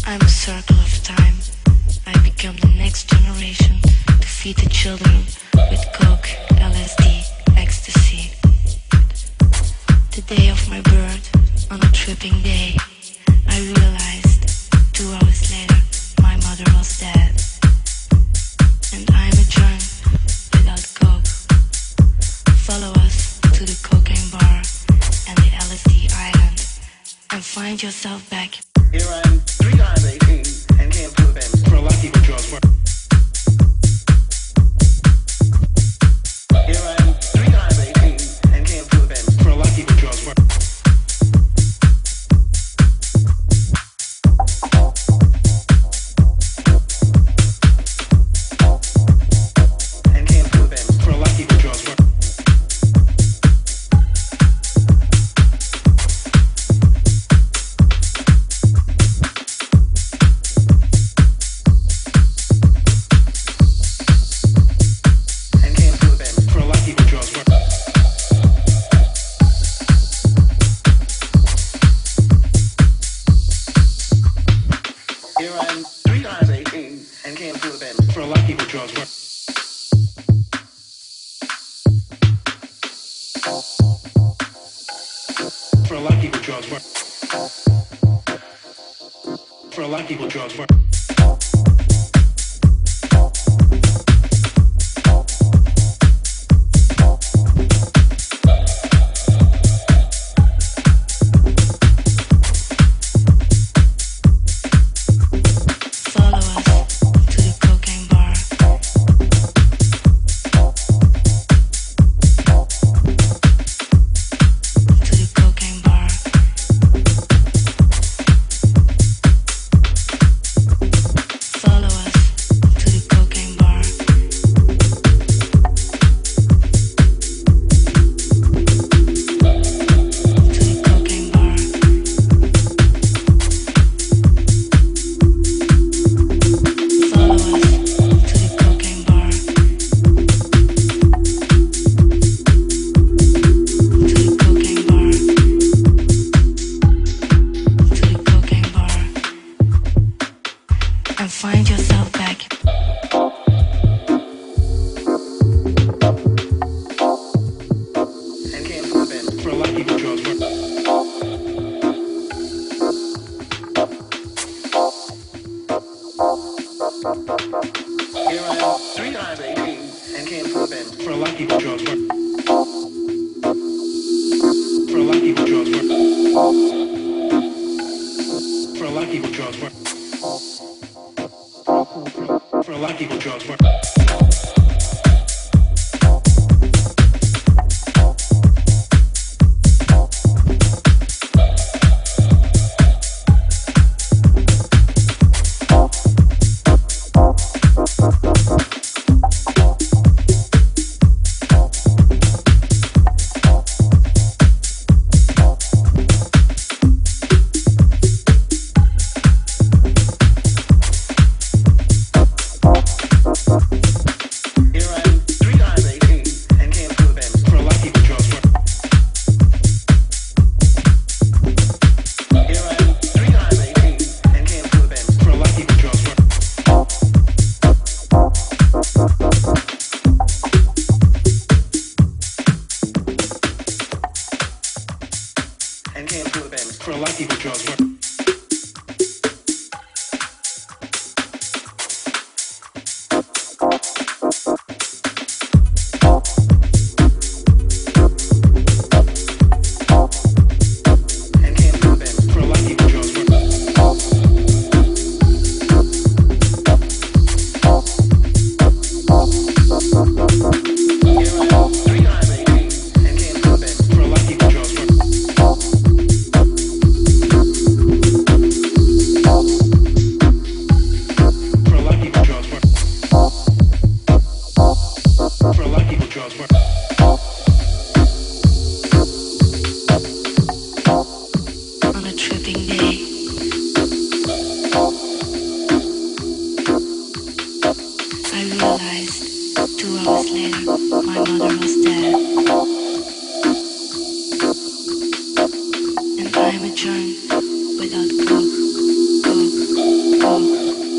I'm a circle of time. I become the next generation to feed the children with coke, LSD, ecstasy. The day of my birth, on a tripping day, I realized 2 hours later my mother was dead. And I'm a drunk without coke. Follow us to the cocaine bar and the LSD island and find yourself back. Here I am, 3 times 18, and can't prove it. For a lucky with drugs work. Here I am, 3 times 18, and can't prove it. For a lucky with drugs work. And can't prove it. For a lucky with drugs work. Drugs work. I'm a drunk without coke. funk,